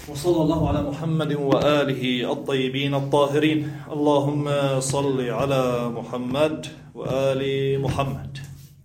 وصلى الله على محمد وآله الطيبين الطاهرين. اللهم صل على محمد وآل محمد.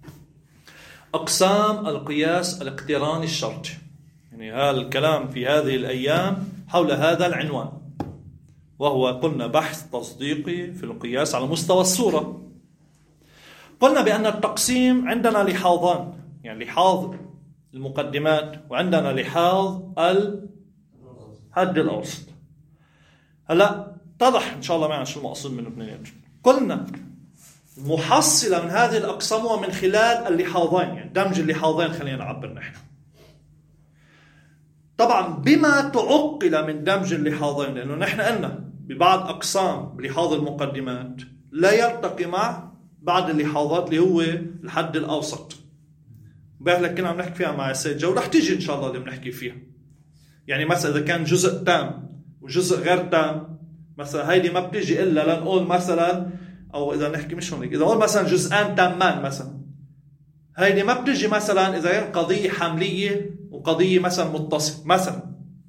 أقسام القياس الاقتراني الشرطي، يعني هذا الكلام في هذه الأيام حول هذا العنوان، وهو قلنا بحث تصديقي في القياس على مستوى الصورة. قلنا بأن التقسيم عندنا لحاظان، يعني لحاظ المقدمات وعندنا لحاظ الحد الأوسط. هلا اتضح إن شاء الله معنا شو المقصود من الاثنين. قلنا محصلة من هذه الأقسام ومن خلال اللحاظين، يعني دمج اللحاظين خلينا نعبر نحن. طبعا بما تعقل من دمج اللحاظين، لأنه نحن قلنا ببعض أقسام لحاظ المقدمات لا يلتقي مع بعض اللحاظات اللي هو الحد الأوسط. بالك كنا عم نحكي فيها مع السيد جو، رح تيجي إن شاء الله اللي بنحكي فيها. يعني مثلا إذا كان جزء تام وجزء غير تام، مثلا هيدي ما بتيجي إلا لنقول مثلا، أو إذا نحكي مش هونيك، إذا نقول مثلا جزءان تامان مثلا، هيدي ما بتيجي مثلا إذا كان قضية حملية وقضية مثلا متصل، مثلا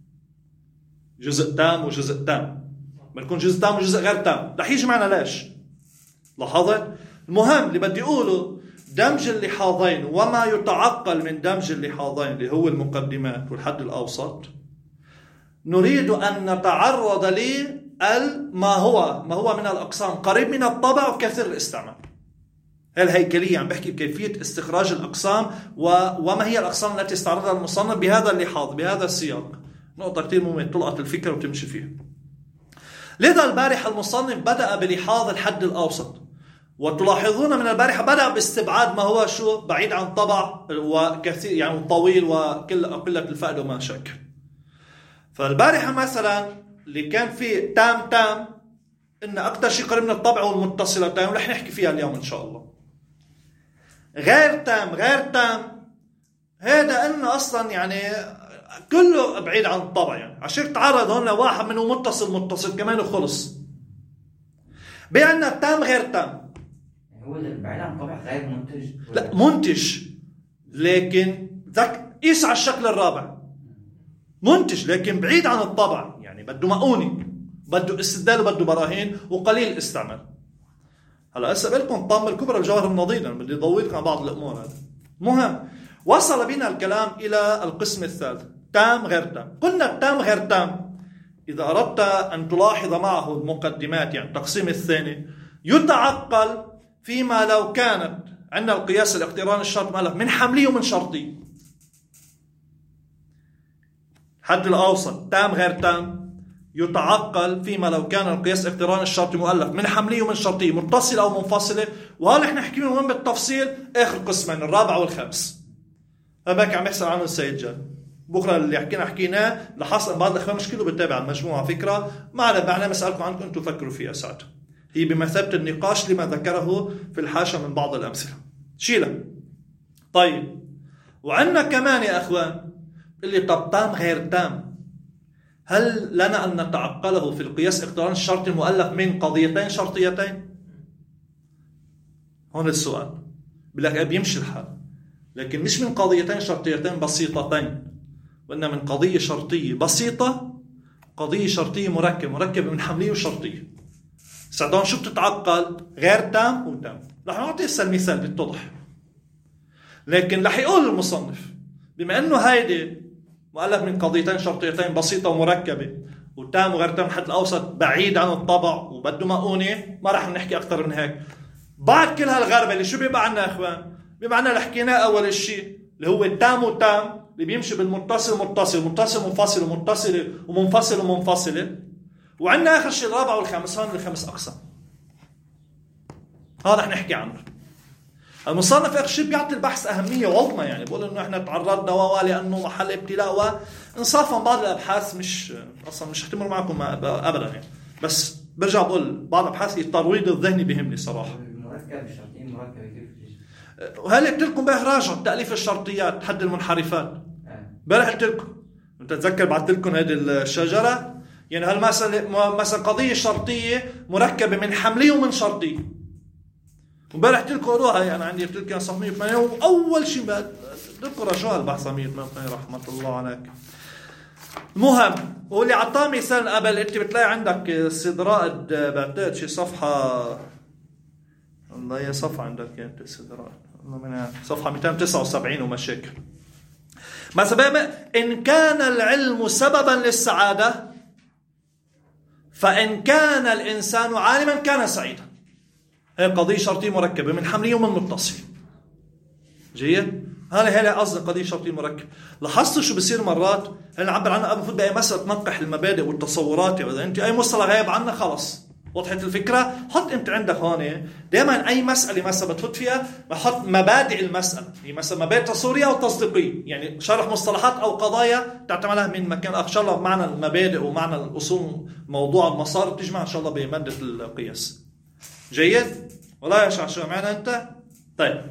جزء تام وجزء تام، بنكون جزء تام وجزء غير تام، رح يجي معنا ليش؟ لاحظت؟ المهم اللي بدي أقوله دمج اللحاظين وما يتعقل من دمج اللحاظين اللي هو المقدمات والحد الأوسط، نريد أن نتعرض ما هو من الأقسام قريب من الطبع وكثير الاستعمال. الهيكلية عم بحكي بكيفية استخراج الأقسام وما هي الأقسام التي استعرضها المصنف بهذا اللحاظ بهذا السياق. نقطة كثير مهمة تلقط الفكرة وتمشي فيها. لذا البارحة المصنف بدأ بلحاظ الحد الأوسط، وتلاحظون من البارحة بدأ باستبعاد ما هو شو بعيد عن طبع وكثير يعني طويل وقلة الفائدة وما شاكل. فالبارحة مثلا اللي كان فيه تام إن أكثر شيء قريب من الطبع والمتصلتين، ورح نحكي فيها اليوم إن شاء الله. غير تام هذا إن أصلا يعني كله بعيد عن الطبع، يعني عشان تعرض هنا واحد منه متصل كمان وخلص. بأن التام غير تام، هو اللي بعيد عن الطبع غير منتج. لا منتج، لكن قيس على الشكل الرابع، منتج لكن بعيد عن الطبع، يعني بده مؤونة، بده استدلال وبده براهين وقليل استعمال. هلا هسه لكم طام الكبرى الجوهر النضيد، بدي اضويلكم على بعض الامور هذا. مهم، وصل بنا الكلام الى القسم الثالث، تام غير تام. قلنا التام غير تام اذا اردت ان تلاحظ معه المقدمات، يعني التقسيم الثاني يتعقل فيما لو كانت عندنا القياس الاقتراني الشرط مؤلف من حملي ومن شرطي. حد الأوسط تام غير تام يتعقل فيما لو كان القياس الاقتراني الشرطي مؤلف من حملي ومن شرطي، متصلة أو منفصلة. وهذا احنا نحكي من وين بالتفصيل آخر قسمين، الرابع والخامس. هذاك عم يحصل عنه السيد جان. بكرة اللي حكيناه لحصل بعض الأخوان مشكلة بتتابع المجموعة فكرة ما على معنى مسألكم عنكم أنتم فكروا فيها ساعتها. هي بمثابة النقاش لما ذكره في الحاشة من بعض الأمثلة. شيلة. طيب، وعندنا كمان يا أخوان اللي طب تام غير تام، هل لنا أن نتعقله في القياس الاقتراني الشرطي المؤلف من قضيتين شرطيتين؟ هون السؤال. بلك بيمشي الحال، لكن مش من قضيتين شرطيتين بسيطتين، وإنما من قضية شرطية بسيطة، قضية شرطية مركبة من حملية وشرطية. سعدون شو بتتعقل؟ غير تام وتام. رح نعطي المثال بيتضح. لكن رح يقول المصنف بما أنه هيدي مؤلف من قضيتين شرطيتين بسيطة ومركبة، وتام وغير تام الحد الأوسط بعيد عن الطبع وبده مؤونة، ما رح نحكي أكثر من هيك. بعد كل هالغربة اللي شو بيبقى عنا يا إخوان؟ بيبقى عنا اللي حكيناه أول الشيء اللي هو التام وتام اللي بيمشي بالمتصل متصل منفصل ومتصلة ومنفصل ومنفصلة. وعندنا آخر شيء الرابع والخامس، هون الخمس أقسام. هذا رح نحكي عنه. المصنف آخر شيء بيعطي البحث أهمية عظمى، يعني بقول إنه إحنا تعرضنا لأنه محل ابتلاء وإنصافا بعض الأبحاث مش أصلا مش احتمر معكم أبدا يعني، بس برجع بقول بعض الأبحاث الترويض الذهني بيهمني صراحة. المركب الشرطين مركبة كيف؟ وهل قلت لكم بقى راجع تأليف الشرطيات حد المنحرفات. بقى قلت لكم أنت تتذكر بعثت لكم هذه الشجرة، يعني مثلا قضية شرطية مركبة من حملية ومن شرطية. وبارح تلكوا قروها، يعني عندي تلك صف 108 وأول شيء بعد تلكوا رجاء البحث 108 رحمة الله عليك. المهم واللي عطاه مثال قبل، انت بتلاقي عندك السيد رائد بعتقد شي صفحة، والله هي صفحة عندك انت السيد رائد، صفحة 279 ومشاكل. مثلا إن كان العلم سببا للسعادة فإن كان الإنسان عالما كان سعيدا. هي قضية شرطية مركبة من حملية ومن متصل. جيد؟ هلا قصدي قضية شرطية مركبة. لاحظتوا شو بصير مرات؟ هلا نعبر عنها المفروض بأي مسألة تنقح المبادئ والتصورات، إذا أنت أي مصطلح غايب عنها خلص وضحت الفكرة. حط أنت عندك هون دائما أي مسألة مثلا بتفوت فيها بحط مبادئ المسألة، هي مثلا مبادئ تصورية أو تصديقية، يعني شرح مصطلحات أو قضايا تعتمدها من مكان آخر. إن شاء الله معنى المبادئ ومعنى الأصول موضوع المصارف تجمع إن شاء الله بمادة القياس. جيد؟ ولا يا شو معنا أنت؟ طيب،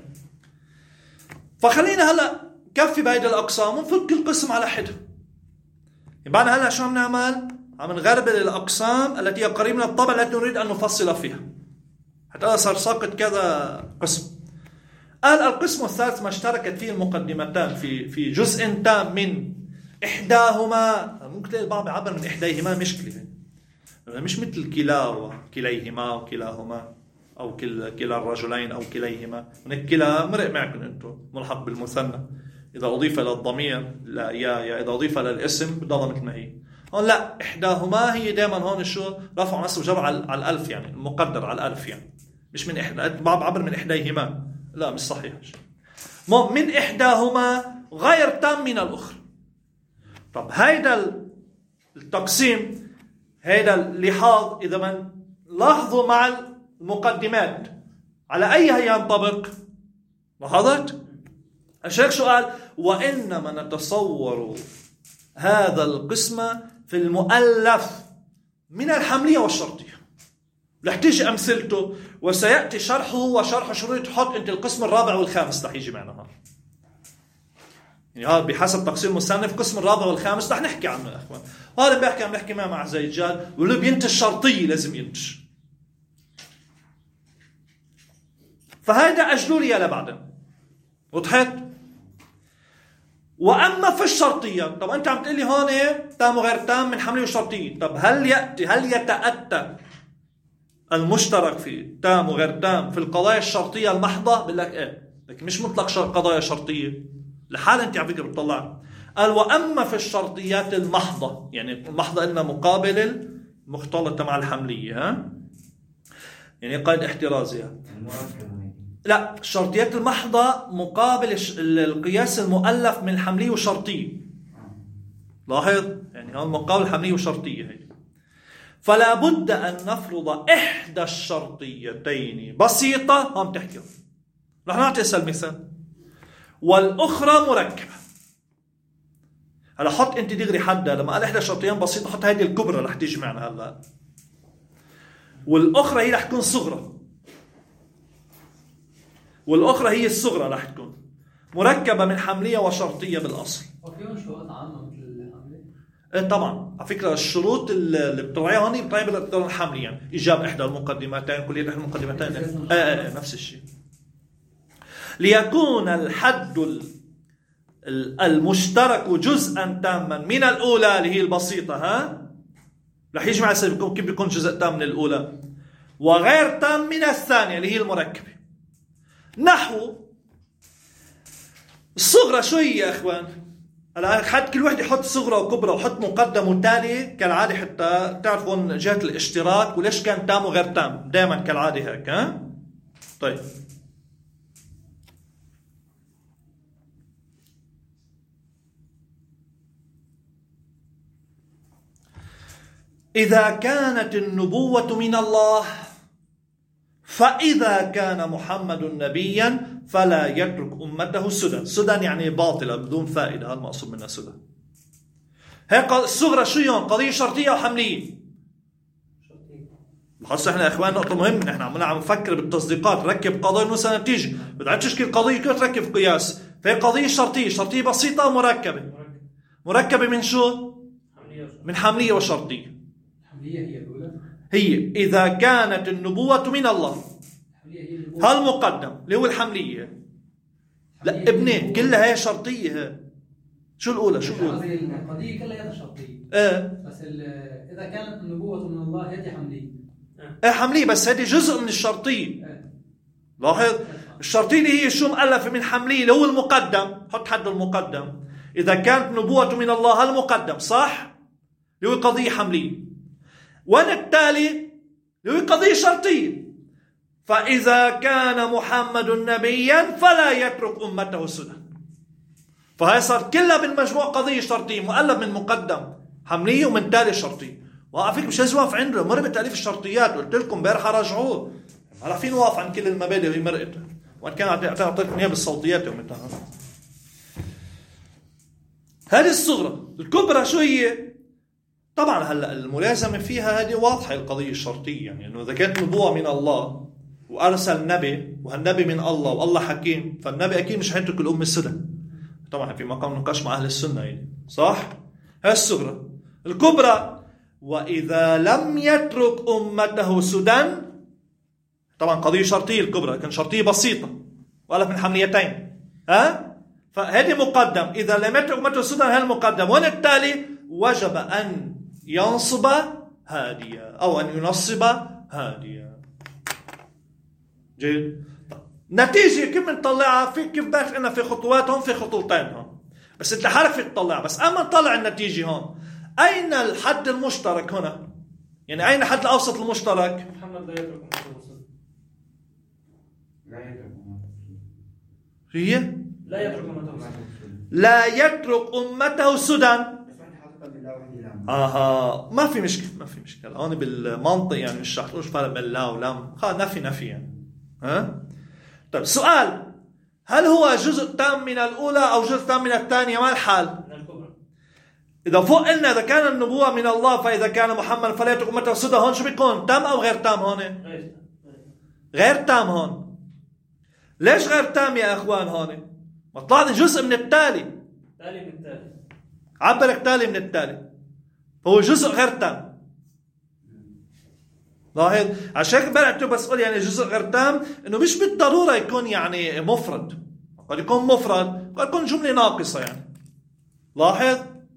فخلينا هلا كفي بهيدي الأقسام ونفك كل قسم على حدة. يبقى هلا شو عم نعمل؟ عم نغربل الأقسام التي هي قريبة من الطبع التي نريد أن نفصل فيها. حتى صار ساقط كذا قسم. قال القسم الثالث ما اشتركت فيه المقدمتان في جزء تام من إحداهما. ممكن تلاقي البعض يعبر من إحداهما مشكلة، مش مثل كليهما وكلاهما أو كلا الرجلين أو كليهما. هناك كلا مرق معكم أنتم ملحق بالمثنى، إذا أضيف إلى الضمير لا يا إذا أضيف إلى الاسم بضل مثل ما هي. هون لا، إحداهما هي دائما هون شو رفع نصب وجر على الألف، يعني المقدر على الألف، يعني مش من إحدى. بعض عبر من إحداهما، لا مش صحيح. من إحداهما غير تام من الأخرى. طب هيدا التقسيم، هيدا اللحاظ إذا من لاحظوا مع المقدمات على أي هي ينطبق. لاحظت؟ الشيخ شو قال؟ وإنما نتصور هذا القسم في المؤلف من الحملية والشرطية. رح تيجي أمثلته وسيأتي شرحه وشرح شروط. تحط أنت القسم الرابع والخامس رح يجي معنا هذا، يعني هذا بحسب تقسيم المصنف القسم الرابع والخامس رح نحكي عنه يا أخوان. هذا بيحكي عم نحكي مع زيجال واللي بينتج شرطية لازم ينتج. فهذا أجلوا لي لبعدين. وضحت؟ وأما في الشرطية، طب أنت عم تقول لي هون تام وغير تام من حملية وشرطية. طب هل يتأتى المشترك في تام وغير تام في القضايا الشرطية المحضة؟ بقول لك إيه، لكن مش مطلق قضايا شرطية لحال. أنت على فكرة بتطلع قال وأما في الشرطيات المحضة، يعني المحضة إلنا مقابل المختلطة مع الحملية، يعني قيد احترازها. لا، الشرطيات المحضة مقابل القياس المؤلف من الحملية والشرطية. لاحظ، يعني هون مقابل حملية وشرطية هي. فلا بد أن نفرض إحدى الشرطيتين بسيطة، هم تحكي رح نعطي مثال، والأخرى مركبة. هلا حط أنت دغري حدا لما قال إحدى الشرطيتين بسيطة، حط هذه الكبرى رح تيجي معنا هلا، والأخرى هي رح تكون صغرى، والأخرى هي الصغرى رح تكون مركبة من حملية وشرطية بالأصل. وفيهم شروط عامة مثل الحملية؟ إيه طبعا. على فكرة الشروط اللي بتراعيها هون بتراعي بالقانون الحملي، يعني إيجاب إحدى المقدمتين، كلية إحدى المقدمتين. نفس الشيء. ليكون الحد المشترك جزءا تاما من الأولى اللي هي البسيطة، رح يجي مع السبب كيف بيكون جزء تام من الأولى وغير تام من الثانية اللي هي المركبة. نحو الصغرى شو هي يا اخوان؟ هلا حد كل واحد يحط صغرى وكبرى وحط مقدم وتالي كالعاده حتى تعرفون جهه الاشتراك وليش كان تام وغير تام دائما كالعاده هيك. طيب، إذا كانت النبوة من الله فإذا كان محمد نبيا فلا يترك أمته سدى. سدى يعني باطلة بدون فائدة، هذا المقصود منها سدى. هيك الصغرى شو يوم قضية شرطية أو حملية؟ خلص احنا يا اخوان نقطة مهمة، احنا عم نفكر بالتصديقات. ركب قضايا مثلا تيجي بدها تشكل قضية كيف تركب قياس. فهي قضية شرطية بسيطة ومركبة. مركبة من شو؟ من حملية وشرطية. الحملية هي الأولى، هي إذا كانت النبوة من الله. هالمقدم اللي هو الحملية. لا ابني كلها هي شرطية. شو الأولى؟ القضية كلها شرطية. بس إذا كانت النبوة من الله هذه حملية. ايه حملية، بس هذه جزء من الشرطية. لاحظ الشرطية اللي هي شو مؤلفة من حملية اللي هو المقدم. حط حد المقدم. إذا كانت نبوة من الله المقدم صح اللي هو قضية حملية، والتالي اللي هو قضية شرطية. فإذا كان محمد نبيا فلا يترك أمته سدى. فهي صار كلها بالمجموع قضية شرطية مؤلف من مقدم حملية ومن تالي شرطية. وعلى فكرة مش لازم واقف عنده، مر بتأليف الشرطيات، قلت لكم بارحة راجعوه. هلا فين واقف عن كل المبادئ وهي مرقت، وان كان اعطيتكم اياها بالصوتيات يومتها. هذه الصغرى. الكبرى شو هي؟ طبعا هلا الملازمة فيها هذه واضحة، القضية الشرطية، يعني انه اذا كانت نبوة من الله وارسل نبي وهالنبي من الله والله حكيم، فالنبي اكيد مش حيترك الامة السدى. طبعا في مقام نقاش مع اهل السنة يعني. صح؟ هاي الصغرى. الكبرى: واذا لم يترك امته سدى. طبعا قضية شرطية الكبرى، كان شرطية بسيطة وألف من حمليتين. فهذه مقدم. إذا لم يترك أمته سدى هذا المقدم، وبالتالي وجب أن ينصب هادية أو أن ينصب هادية. جيد. نتيجة كيف نطلعها؟ في كيف باش إنه في خطوات هون، في خطوتين هون، بس أنت حرك في تطلع. بس أما نطلع النتيجة هون، أين الحد المشترك هنا؟ يعني أين الحد الأوسط المشترك؟ محمد لا يترك أمته سدى. هي لا يترك أمته سدى. لا يترك أمته سدى. ما في مشكلة، ما في مشكلة. هون بالمنطق يعني مش رح تقولش فرق بين لا ولم. نفي يعني. طيب سؤال: هل هو جزء تام من الأولى أو جزء تام من الثانية؟ ما الحال؟ من الكبرى. إذا فوق قلنا إذا كان النبوة من الله فإذا كان محمد فلا يترك أمته سدى، هون شو بيكون؟ تام أو غير تام؟ هون غير تام. هون ليش غير تام يا أخوان؟ هون ما طلعني جزء من التالي. تالي من التالي. عبرك تالي من التالي، فهو جزء غير تام. لاحظ عشان هيك بلعت بسأل يعني جزء غير تام، إنه مش بالضرورة يكون يعني مفرد، قد يكون مفرد، قد يكون جملة ناقصة يعني. لاحظ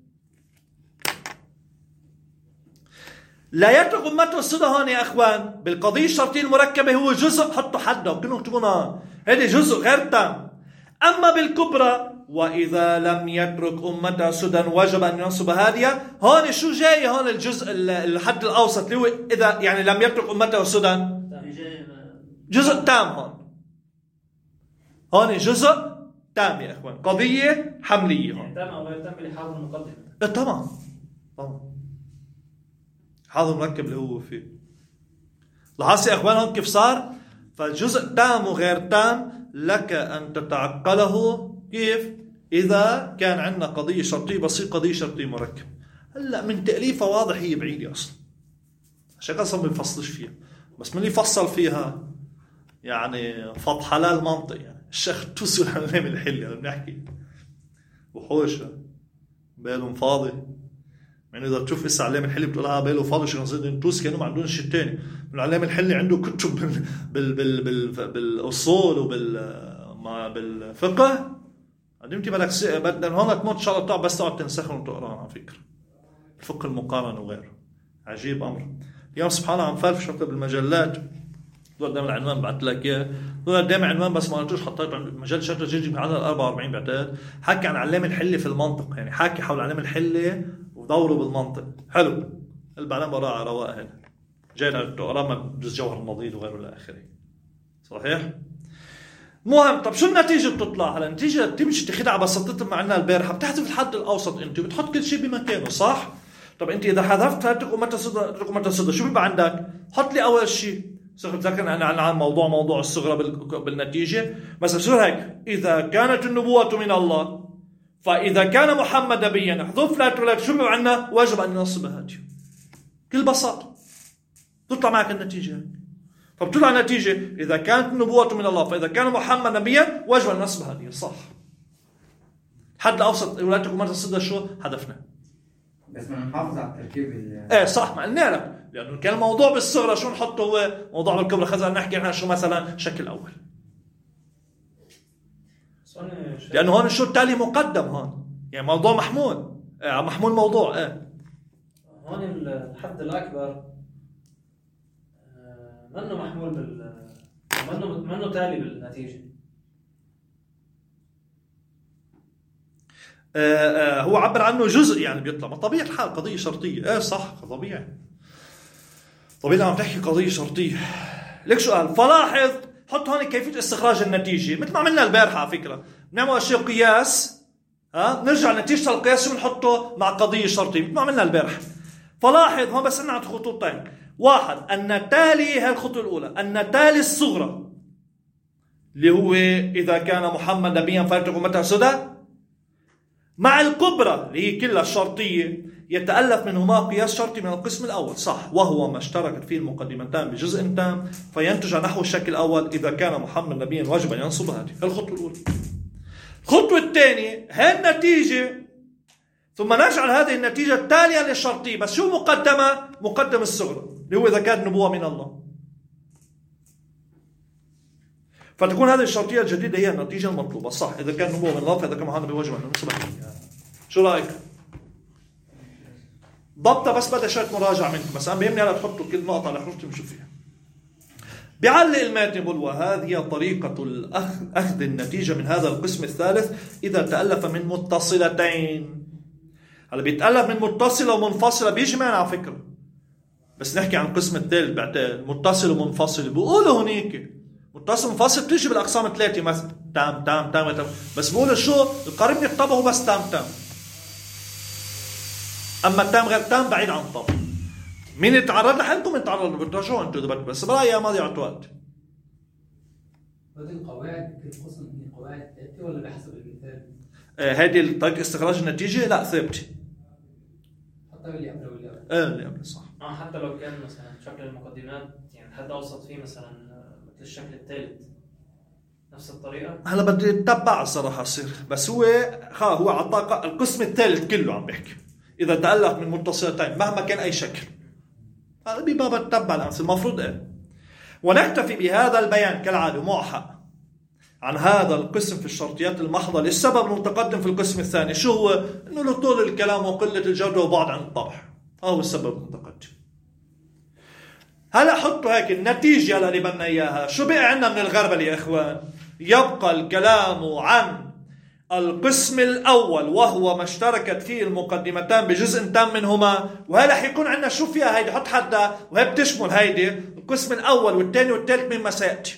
لا يترك أمته السدى هون يا أخوان بالقضية الشرطية المركبة هو جزء. حطوا حده كلهم اكتبونا، هذا جزء غير تام. أما بالكبرى: وإذا لم يترك أمته سدى وجب أن ينصب هادية، هون شو جاي؟ هون الجزء الحد الأوسط اللي هو إذا يعني لم يترك أمته سدى جزء تام. هون جزء تام يا أخوان، قضية حملية هون. تام أو غير تام بلحاظ المقدمة. طبعا هذا المركب اللي هو فيه. لاحظوا يا أخوان هون كيف صار؟ فالجزء تام وغير تام لك أن تتعقله كيف؟ إذا كان عندنا قضية شرطية بسيطة، قضية شرطية مركب. هلا من تأليفها واضح هي بعيدة أصلا، عشان كده ما بنفصلش فيها. بس من اللي فصل فيها يعني فض حلال منطق يعني الشيخ التوسي والعلامة الحلي اللي بنحكي وحوشة بالهم فاضي. يعني إذا تشوف إسا علامة الحلي بتقولها باله فاضي، شيخ نصير الدين التوسي كانوا ما عندهم شيء تاني. العلامة الحلي عنده كتب بالأصول بالفقه. قدمتي بدنا هون تموت إن شاء الله بس تقعد تنسخن وتقرأ. على فكرة الفقه المقارن وغيره عجيب أمر. اليوم سبحان الله عم فالف شرطة بالمجلات، دول دائما العنوان بعت لك إياه، دول دائما عنوان بس ما قلتوش حطيته عند مجلة شرطة جيجي بعدد 44 بعتقد، حكي عن علامة الحلي في المنطق، يعني حكي حول علامة الحلي ودوره بالمنطق. حلو البعلام براء على رواء هذا جاي تقرأ بجوز جوهر النضيد وغيره إلى آخره. صحيح. مهم. طب شو النتيجة بتطلع؟ هلا النتيجة تمشي تاخدها على بساطتها معنا البارحة، بتحذف الحد الأوسط أنت بتحط كل شيء بمكانه. صح؟ طب أنت إذا حذفت هاتك أمتها سدى شو بيبقى عندك؟ حط لي أول شيء ذكرنا أنا عن موضوع الصغرى بالنتيجة. مثلا شو هيك: إذا كانت النبوة من الله فإذا كان محمد نبيا احذف لا شو بيبقى عندنا؟ واجب أن ننصب هادي. كل بساطة تطلع معك النتيجة. فبتطلع النتيجة: إذا كانت النبوة من الله فإذا كان محمد نبيا واجب أن ننصب هذه. صح. حد الأوسط ولاية أمتها السدى شو حذفنا، بس ما نحافظ على التركيب. صح ما قلنا لك، لأنه كان الموضوع بالصغرى شو نحطه هو موضوع بالكبرى. خلينا نحكي عنها شو مثلا شكل أول، لأنه هون شو التالي مقدم هون يعني موضوع محمول موضوع هون الحد الأكبر منه محمول منه تالي بالنتيجة. هو عبر عنه جزء يعني بيطلع، ما طبيعي الحال قضية شرطية. صح طبيعي عم تحكي قضية شرطية. لك سؤال، فلاحظ حط هون كيفية استخراج النتيجة مثل ما عملنا البارحة على فكرة، بنعمل أشياء قياس، نرجع نتيجة القياس ونحطه مع قضية شرطية مثل ما عملنا البارحة. فلاحظ هون بس عندنا خطوتين، واحد أن تالي هي الخطوة الأولى، أن تالي الصغرى اللي هو إذا كان محمد نبيا فاتق أمته سدى، مع الكبرى اللي هي كلها الشرطية يتألف منهما قياس شرطي من القسم الأول، صح، وهو ما اشتركت فيه المقدمتان بجزء تام فينتج نحو الشكل الأول إذا كان محمد نبيا واجب أن ينصب. هذه الخطوة الأولى. الخطوة الثانية هي النتيجة، ثم نجعل هذه النتيجة التالية للشرطية، بس شو مقدم الصغرى اللي هو إذا كانت نبوة من الله، فتكون هذه الشرطية الجديدة هي النتيجة المطلوبة، صح، إذا كان نبوة من الله فإذا كان محمد نبي واجب أن ينصب. شو رأيك؟ ضبطة بس بدأ شوية مراجعة منكم، بس أنا بيهمني هلا تحطوا كل نقطة على حروف تمشوا فيها. بيعلق الماتن بيقول وهذه طريقة أخذ النتيجة من هذا القسم الثالث إذا تألف من متصلتين. هلا بيتألف من متصلة ومنفصلة بيجي معنا على فكرة، بس نحكي عن القسم الثالث بعتقد متصل ومنفصل. بيقولوا هنيك متصل ومنفصل بتيجي بالأقسام ثلاثة مثلا تام، بس بيقولوا شو القريب يطبقه هو بس تام، أما التام غير تام بعيد عن طبع. مين يتعرض لحالكم يتعرض بترجعوا انتوا دبت، بس برأيي ما ضيعت وقت. هذه القواعد كل قسم من قواعد ثابتة ولا بحسب المثال؟ هذه طريقة استخراج النتيجة لا ثابتة. حتى اللي قبله اللي قبله صح. حتى لو كان مثلا شكل المقدمات يعني حد أوسط فيه مثلا مثل الشكل الثالث نفس الطريقة. هلا بدي اتبع الصراحة صير، بس هو عطاك القسم الثالث كله عم بيحكي إذا تألف من متصلتين مهما كان أي شكل. هذا بباب التبع الأمثل المفروض ونكتفي بهذا البيان كالعادة موحى عن هذا القسم في الشرطيات المحضة للسبب المتقدم في القسم الثاني. شو هو؟ إنه لطول الكلام وقلة الجودة وبعد عن الطبع، هذا السبب المتقدم. هلا حطوا هيك النتيجة اللي بدنا إياها. شو بقى عندنا من الغربلة يا إخوان؟ يبقى الكلام عن القسم الأول وهو ما اشتركت فيه المقدمتان بجزء تام منهما، وهلا حيكون عندنا شو فيها هيدي، حط حدا وهي بتشمل هيدي القسم الأول والثاني والثالث مما سيأتي.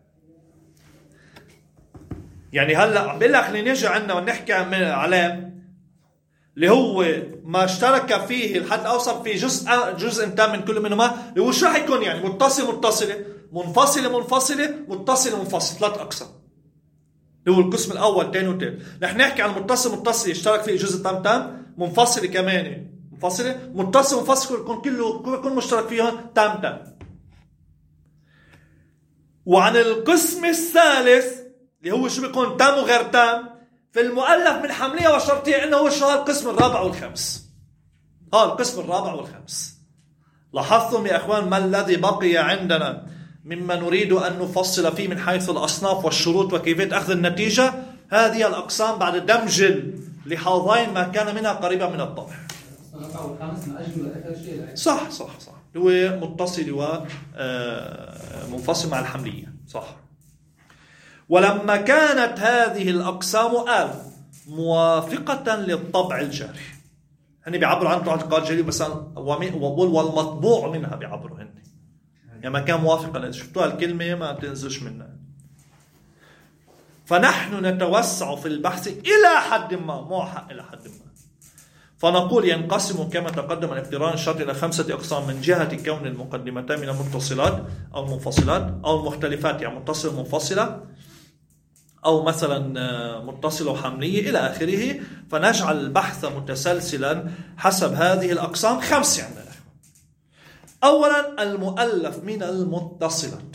يعني هلا بقول لك اللي نيجي عندنا ونحكي عليه اللي هو ما اشترك فيه الحد الأوسط في جزء تام من كل منهما، اللي هو شو حيكون يعني متصلة متصلة ثلاث أقسام، اللي هو القسم الأول الثاني والثالث. نحن نحكي عن متصل يشترك فيه جزء تام، منفصل كمان متصل يكون مشترك فيهم تام. وعن القسم الثالث اللي هو شو بيكون تام وغير تام في المؤلف من حملية وشرطية، إنه هو شو القسم الرابع والخامس. القسم الرابع والخامس. لاحظتم يا أخوان ما الذي بقي عندنا مما نريد أن نفصل فيه من حيث الأصناف والشروط وكيفية أخذ النتيجة؟ هذه الأقسام بعد دمج لحاظين ما كان منها قريبا من الطبع. صح هو متصل ومنفصل مع الحملية، صح. ولما كانت هذه الأقسام موافقة للطبع الجاري، هني بيعبروا عن اعتقاد جاري مثلا والمطبوع منها بيعبروا هني، يعني ما كان موافقا. شفتوها الكلمة ما تنزلش منها. فنحن نتوسع في البحث إلى حد ما، موحى إلى حد ما، فنقول ينقسم كما تقدم الاقتران الشرط إلى 5 أقسام من جهة كون المقدمتان من المتصلات أو المنفصلات أو المختلفات، يعني متصلة منفصلة أو مثلا متصلة وحملية إلى آخره. فنجعل البحث متسلسلا حسب هذه الأقسام 5 عندنا. أولا المؤلف من المتصلات.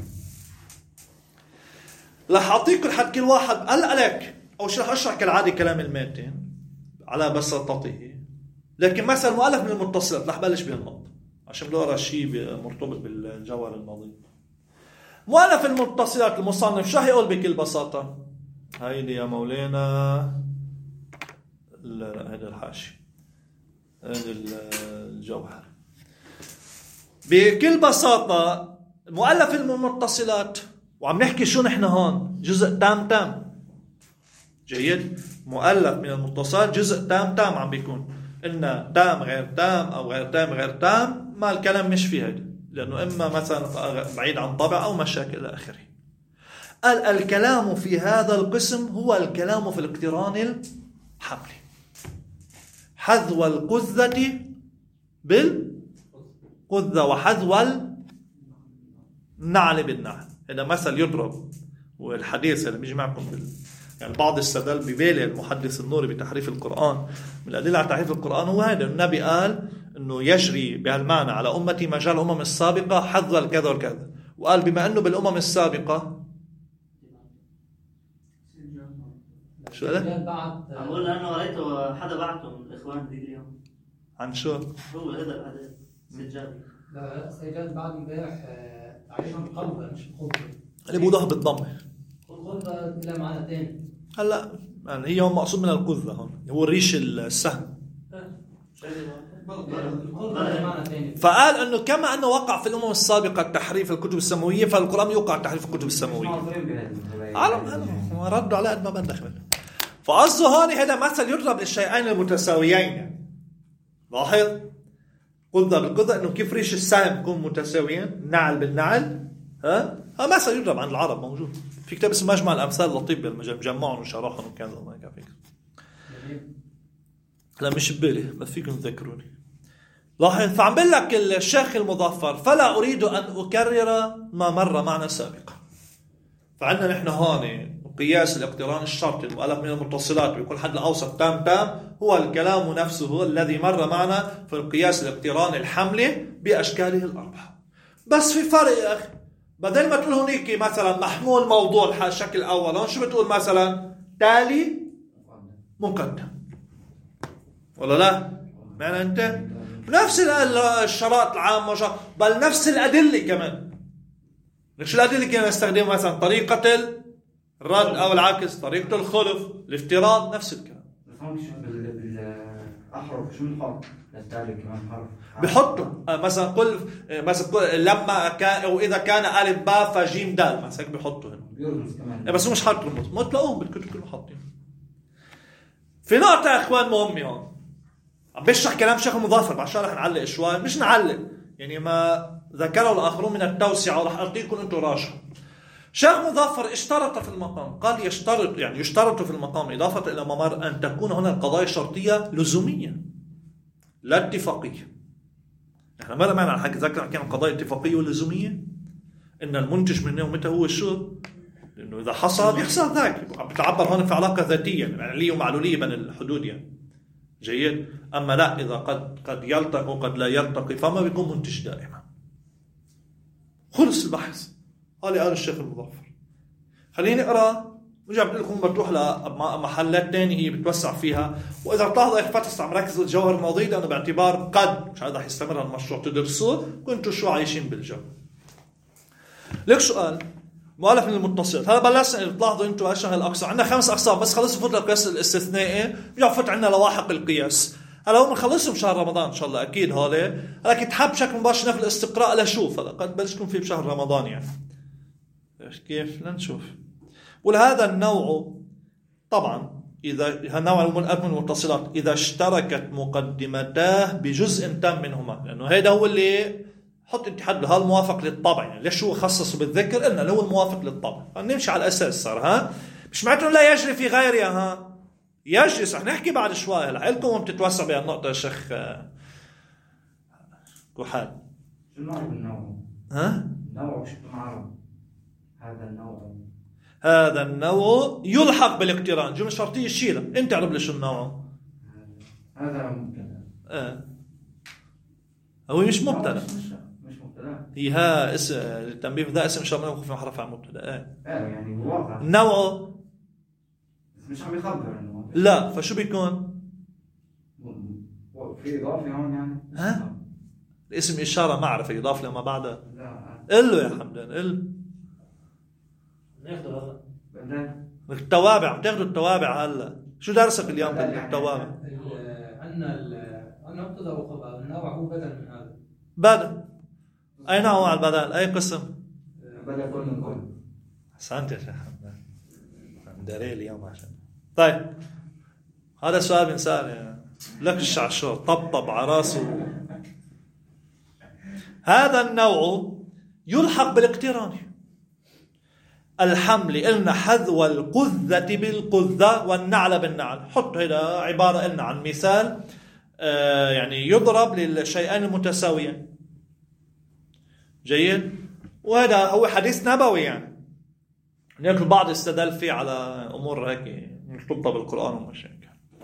رح أعطيكم لحد كل واحد عليك أو رح أشرح كالعادة كلام الماتن على بساطته، لكن مثلا المؤلف من المتصلات رح بلش بالنقط عشان بدي أقرأ شيء مرتبط بالجوهر الماضي. مؤلف المتصلات المصنف شو هيقول بكل بساطة؟ هيدي يا مولانا، لا هيدا الحاشي، الجوهر. بكل بساطة المؤلف المتصلات، وعم نحكي شو نحن هون جزء تام. جيد. مؤلف من المتصلات جزء تام عم بيكون. إن تام غير تام أو غير تام غير تام، ما الكلام مش فيه هيدا، لأنه إما مثلا بعيد عن طبع أو مشاكل إلى آخره. قال الكلام في هذا القسم هو الكلام في الاقتران الحملي، حذو القذة بالقذة وحذو النعل بالنعل. هذا مثل يضرب، والحديث اللي بيجي معكم يعني بعض استدل ببالي المحدث النوري بتحريف القرآن. من الأدلة على تحريف القرآن هو هذا، النبي قال إنه يجري بهالمعنى على أمتي ما جرى الأمم السابقة حذو الكذا والكذا، وقال بما إنه بالأمم السابقة شو قال؟ أقول لأنه قريته حدا بعته من الإخوان ذيك اليوم. عن شو؟ هو هذا سجاد. لا سجاد بعد امبارح تعريفهم قلبة مش قلبة. اللي بوضوح بالضمة. قلبة لا معنى تاني. هلا يعني هي هم مقصود من القذة هون، هو الريش السهم. فقال انه كما انه وقع في الامم السابقه تحريف الكتب السماويه، فالقران يوقع تحريف الكتب السماويه. عالم ردوا على قد ما بدك. فقصده هون هذا مثل يضرب للشيئين المتساويين. لاحظ قذة بالقذة، انه كيف ريش السهم يكون متساويين، نعل بالنعل. ها مثل يضرب عند العرب، موجود في كتاب اسمه مجمع الامثال اللطيف، مجمعهم وشرحهم وكذا. الله يكفيك. لا مش ببالي بس فيكم تذكروني. لاحظ فعم بقول لك الشيخ المظفر فلا اريد ان اكرر ما مر معنا سابقا. فعندنا نحن هون قياس الاقتران الشرطي المؤلف من المتصلات بيكون حد الاوسط تام هو الكلام نفسه الذي مر معنا في القياس الاقتران الحملي باشكاله الاربعه. بس في فرق يا اخي، بدل ما تقول هونيك مثلا محمول موضوع الشكل الاول، هون شو بتقول مثلا؟ تالي مقدم، ولا لا؟ معنى انت نفس الشرائط العامة، بل نفس الأدلة كمان. شو الأدلة كنا نستخدم؟ مثلا طريقة الرد أو العكس، طريقة الخلف، الافتراض، نفس الكلام. بالأحرف شو نحط؟ للتالي كمان حرف بحطوا مثلا قل لما كان أو إذا كان ألف باء فجيم دال مثلا بحطوا هنا. بيرمز كمان. بس مش حاط رموز، ما تلاقوهم بالكتب كلهم حاطين. في نقطة يا إخوان مهمة هون. عم بشرح كلام شيخ المظفر، بعد شوي رح نعلق شوي، مش نعلق يعني ما ذكره الآخرون من التوسعة، ورح أعطيكم أنتم راجعوا. شيخ مظفر اشترط في المقام، قال يشترط في المقام إضافة إلى ممر أن تكون هنا القضايا شرطية لزومية لا اتفاقية. نحن ماذا معنى عن حكي ذكر كان قضايا اتفاقية ولزومية؟ إن المنتج منه متى هو شو؟ لأنه إذا حصل يحصل ذاك. عم بتعبر هون في علاقة ذاتية معلولية ومعلولية بين الحدود يعني. جيد. أما لا، إذا قد يلتقي وقد لا يلتقي فما بيكون منتج دائما. خلص البحث. قال الشيخ المظفر. خليني أقرأ وجاب لكم بتروح لمحلات تانية هي بتوسع فيها. وإذا بتلاحظوا يا إخوات عم ركزوا الجوهر الماضي، لأنه باعتبار قد مش هذا يستمر المشروع تدرسوه كنتوا شو عايشين بالجو. ليك شو قال؟ مؤلف من المتصلات. هلا بلشنا تلاحظوا انتم اشهر الاقسام، عندنا 5 اقسام بس خلص فوت القياس الاستثنائي، بيرجع فوت عندنا لواحق القياس. هلا هم بنخلصهم بشهر رمضان ان شاء الله اكيد هولي، لكن تحب بشكل مباشر في الاستقراء لشوف هلا قد بلشكم فيه بشهر رمضان يعني. كيف لنشوف. ولهذا النوع طبعا اذا النوع المؤلف من المتصلات اذا اشتركت مقدمتاه بجزء تام منهما، لانه هذا هو اللي حط انت حد له الموافق للطبع. يعني ليش هو خصصه بالذكر؟ قلنا له الموافق للطبع، فنمشي على الاساس صار. ها مش معناته لا يجري في غيرها، ها يجري. صح نحكي بعد شوي. هلا لكم بتتوسع بهالنقطه يا شيخ كحال. شو النوع بالنوع؟ ها نوع شو معرض؟ هذا النوع يلحق بالاقتران، جمله شرطيه شيلها. انت اعرف لي شو النوع. هذا مبتدا. هو مش مبتدا، هي ها اسم التنبيه ذا اسم شرط موقوف في حرف على مبتدا. يعني واضح نوعه مش عم يخبر انه لا، فشو بيكون؟ في اضافه هون يعني. ها الاسم اشاره معرفه يضاف لما بعدها. لا قل له يا حمدان قل. ناخذ هذا التوابع. عم تاخذوا التوابع هلا. شو درسك اليوم بالتوابع؟ عندنا نبتدأ وقبل النوع هو بدل من هذا. بدل. أي نوع البدل؟ أي قسم؟ بدل كل من كل. أحسنت يا شيخ. داري اليوم عشان. طيب. هذا سؤال بنسأل يعني. لك الشعشور طبطب على راسه. هذا النوع يلحق بالاقتران. الحمل إلنا حذو القذة بالقذة والنعل بالنعل. حط هذا عبارة إلنا عن مثال يعني يضرب للشيئين المتساويين. جيد. وهذا هو حديث نبوي يعني البعض استدل فيه على أمور هيك مرتبطة بالقرآن ومشاكل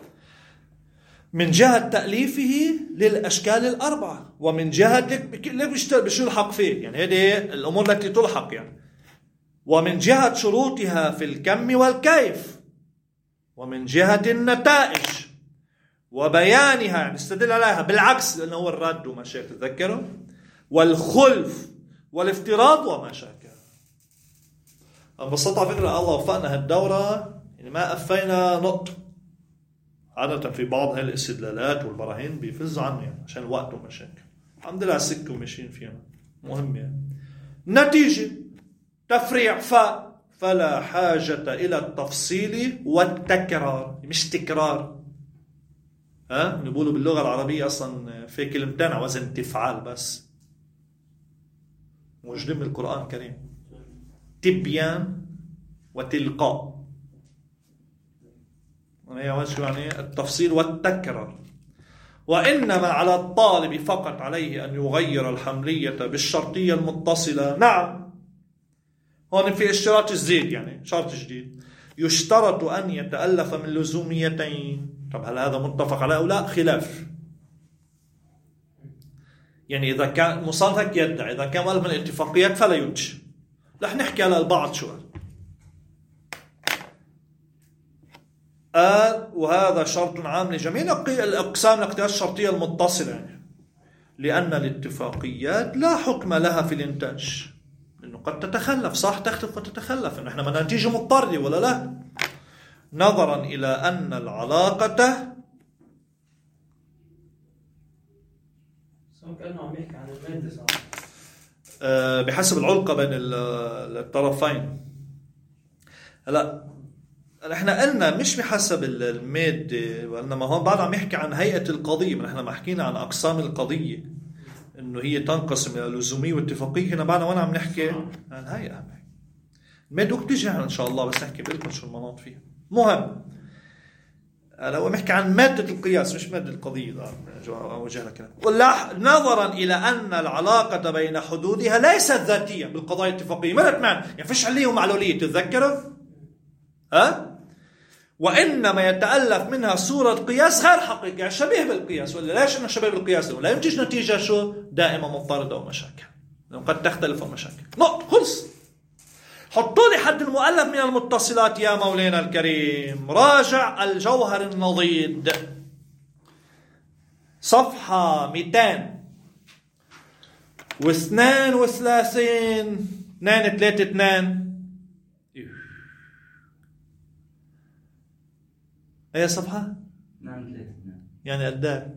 من جهة تأليفه للأشكال الأربعة ومن جهة ليش يلحق فيه يعني هذه الأمور التي تلحق يعني ومن جهة شروطها في الكم والكيف ومن جهة النتائج وبيانها يعني استدل عليها بالعكس لأنه هو الرد وما شاكل تذكروا والخلف والافتراض وما شاكل. ببساطة على فكرة الله وفقنا هالدورة يعني ما أفينا نقطة عادة في بعض هاي الاستدلالات والبراهين بيفزوا عنه يعني عشان الوقت ومشاكل. الحمد لله السكة وماشيين فيها مهم يعني. نتيجة تفريع فلا حاجة إلى التفصيل والتكرار مش تكرار. نقولوا باللغة العربية أصلا في كلمتين على وزن تفعال بس موجودين بالقرآن الكريم تبيان وتلقاء. يعني التفصيل والتكرار. وإنما على الطالب فقط عليه أن يغير الحملية بالشرطية المتصلة. نعم هون في اشتراط جديد يعني شرط جديد يشترط أن يتألف من لزوميتين. طب هل هذا متفق عليه أو لا؟ خلاف يعني إذا كان مصنفك يدعي إذا كان مؤلف من الاتفاقيات فلا ينتج. رح نحكي على البعض شو وهذا شرط عام لجميع الأقسام الاقتياس الشرطية المتصلة يعني. لأن الاتفاقيات لا حكم لها في الإنتاج لأنه قد تتخلف صح تختلف وتتخلف إنه إحنا ما نتيجة مضطردة ولا لا نظرا إلى أن العلاقة كأنه عم يحكي عن المادة صح بحسب العلاقة بين الطرفين. هلا احنا قلنا مش بحسب المادة وإنما هون بعد عم يحكي عن هيئة القضية. من احنا ما حكينا عن أقسام القضية إنه هي تنقسم إلى لزومية واتفاقية. هنا بعد وانا عم نحكي عن هيئة المادة بتجي إن شاء الله بس نحكي بلكم شو المناط فيها. مهم لو نحكي عن مادة القياس مش مادة القضية وجهنا كلام. نظرا إلى أن العلاقة بين حدودها ليست ذاتية بالقضايا الاتفاقية ما نتمنى يعني فيش عليه ومعلولية تتذكروا وإنما يتألف منها صورة قياس غير حقيقية شبيه بالقياس. ولا ليش إنه شبيه بالقياس لا ينتج نتيجة شو دائما مضطردة ومشاكل قد تختلف المشاكل. نقط خلص. حطوا لي حد المؤلف من المتصلات يا مولانا الكريم. راجع الجوهر النضيد صفحة 232 232 أي صفحة؟ يعني قدام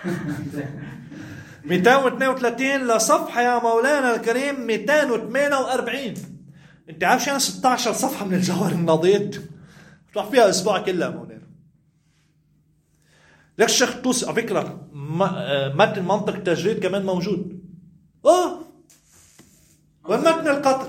232 لصفحة يا مولانا الكريم 248. انت عارف شو يعني 16 صفحة من الجوهر النضيد راح فيها اسبوع كلها مولانا. لك الشيخ الطوسي على فكرة متن منطق التجريد كمان موجود. والمتن القطر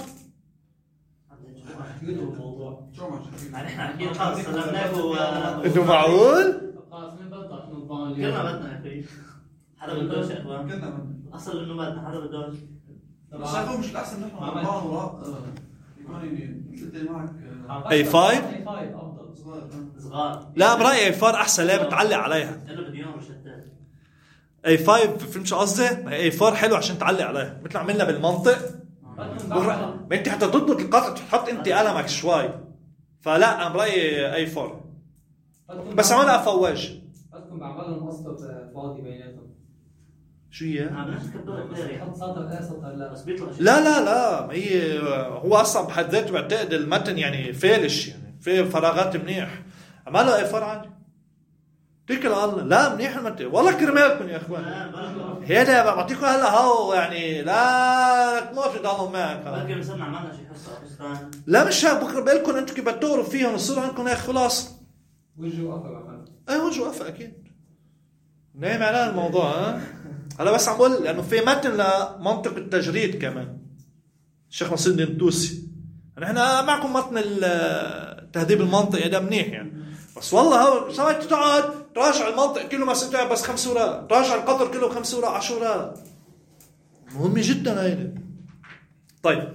انه معقول؟ كلنا بدنا يا اخي حدا بدوش يا اخوان كلنا اصل انه بدنا حدا بدوش. بس شايفه مش الاحسن نحن نطبعه وراء يكون معك A5 افضل صغار. لا برأيي A4 احسن ليه بتعلق عليها. انا بدي اياهم شتات A5 فهمت شو قصدي؟ A4 حلو عشان تعلق عليها مثل عملنا بالمنطق. ما انت حتى تضبط القطع تحط انت قلمك شوي فلا انا برأيي A4 بس عملها فواج. بدكم بعملهم قصة فاضي بيناتهم. شو هي؟ حط سطر سطر لا بس بيطلع لا ما هي هو اصلا بحد ذاته بعتقد المتن يعني فالش يعني في فراغات منيح. عملها A4 عادي اتكل على الله. لا منيح المنطق والله كرمالكم يا اخوان. هذا بعطيكم هلا هو يعني لا ما في ضلوا معك. بلكي بنصير عملنا شيء حصه لا مش هيك بكره بقولكم انتم كيف بتدوروا فيهم وصير عندكم هيك خلاص. وجه وقفه اي وجه وقفه اكيد. نايم على الموضوع ها. هلا بس عم بقول لانه في متن لمنطق التجريد كمان. الشيخ نصير الدين الطوسي. نحن معكم متن التهذيب المنطقي ده منيح يعني. بس والله هو سويت تقعد تراجع المنطق كله ما سنتين بس 5 ورقات، تراجع القطر كله 5 ورقات 10 ورقات. مهمة جدا هيدا. طيب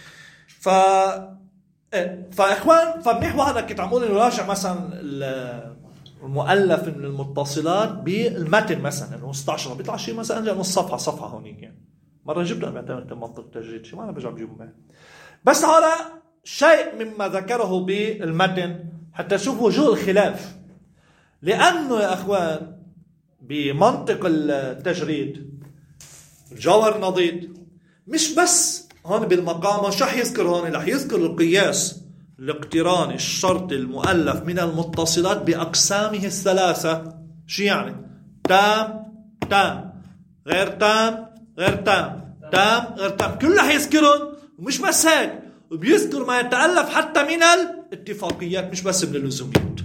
فاخوان فمنيح واحد كنت عم بقول نراجع مثلا المؤلف من المتصلات بالمتن مثلا انه 16 بيطلع شيء مثلا نص صفحه هونيك يعني. مره جبنا بعتمد منطق التجريد شيء ما انا برجع بجيبه معي. بس هذا شيء مما ذكره بالمتن حتى تشوفوا وجوه الخلاف. لانه يا اخوان بمنطق التجريد الجوهر النضيد مش بس هون بالمقام شو حيذكر هون؟ رح يذكر القياس الاقتراني الشرط المؤلف من المتصلات بأقسامه الثلاثة. شو يعني؟ تام تام غير تام غير تام تام غير تام كله حيذكرهم. ومش بس هيك وبيذكر ما يتألف حتى من الاتفاقيات مش بس من اللزوميات.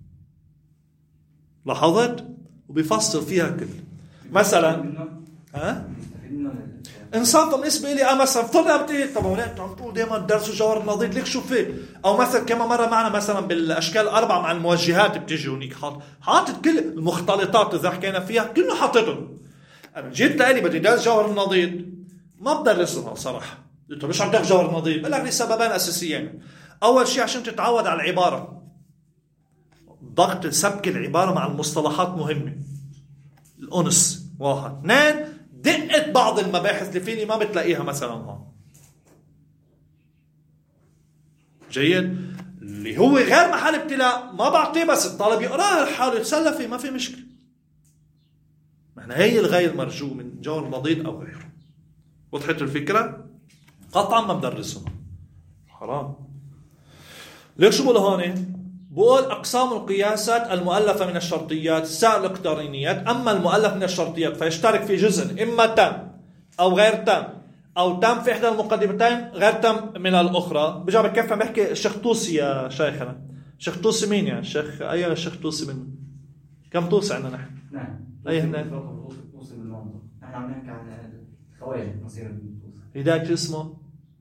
لاحظت؟ وبيفصل فيها كل مثلا انصاف بالنسبه لي مثلا فرضا بتقول طب انت عم تقول دائما درس الجوهر النضيد ليك شو فيه؟ او مثلا كما مره معنا مثلا بالاشكال الاربعه مع الموجهات بتيجي هونيك حاطط كل المختلطات اذا حكينا فيها كله حاططهم. انا جيت لي بدي درس جوهر النضيد ما بدرسهم صراحه. انت مش عم تاخذ جوهر النضيد بقول لك لسببين اساسيين. اول شيء عشان تتعود على العباره، ضغط سبك العباره مع المصطلحات مهمه، الانس واحد. اثنين دقت بعض المباحث اللي فيني ما بتلاقيها مثلا هون. جيد. اللي هو غير محل ابتلاء ما بعطيه بس الطالب يقراها لحاله يتسلى فيه ما في مشكله. احنا هي الغايه المرجو من جوهر النضيد او غيره. وضحت الفكره؟ قطعا ما بدرسهم حرام. ليش شو بقول هون؟ بقول أقسام القياسات المؤلفة من الشرطيات سائر الاقترانيات. أما المؤلف من الشرطيات فيشترك في جزء إما تام أو غير تام أو تام في إحدى المقدمتين غير تام من الأخرى. برجع بكفي بحكي الشيخ طوسي يا شيخنا. الشيخ طوسي مين يعني؟ الشيخ أي الشيخ طوسي من كم طوسي عندنا نحن؟ نعم. أي هن؟ طوسي من المنطق. نحن عم نحكي عن الخوارج مصير الطوسي. هداك اسمه؟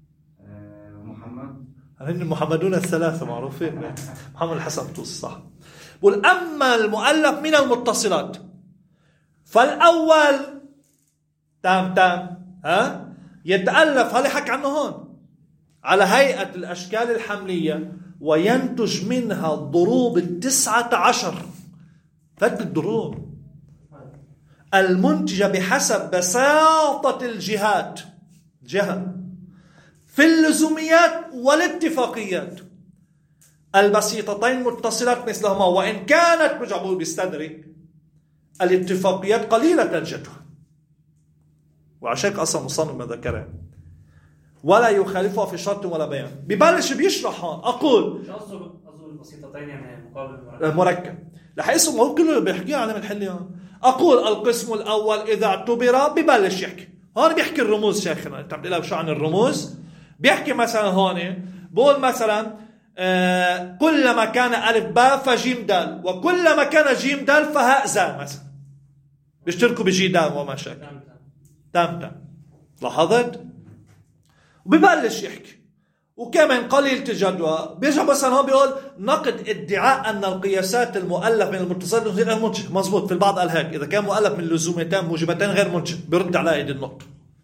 محمد. هن المحمدون الثلاثة معروفين. محمد الحسن طوسي صح. بقول أما المؤلف من المتصلات فالأول تام يتألف هل حكى عنه هون على هيئة الأشكال الحملية وينتج منها الضروب 19 فد الضروب المنتجة بحسب بساطة الجهات جهة في اللزوميات والاتفاقيات البسيطتين متصلات مثلهما وإن كانت بجعبول بيستدرك الاتفاقيات قليلة الجدوى. وعشان أصلا مصنف ما ذكرها ولا يخالفها في شرط ولا بيان. ببلش بيشرح هون أقول قصده البسيطتين يعني مقابل المركب رح اسمه هو كله بيحكيه عن الحليان. أقول القسم الأول إذا اعتبر ببلش يحكي هون بيحكي الرموز. شيخنا أنت بتقول شو عن الرموز؟ بيحكي مثلا هون بقول مثلا كلما كان ألف باء فجيم دال وكلما كان جيم دال فهاء زال مثلا بيشتركوا بجي دال وما شاكل تام. لاحظت؟ وبيبلش يحكي وكمان قليل تجدوى. بيرجع مثلا هون بيقول نقد ادعاء أن القياسات المؤلف من المتصلات غير منتج. مزبوط في البعض قال هيك إذا كان مؤلف من لزومتين موجبتين غير منتج بيرد على هذه النقطة.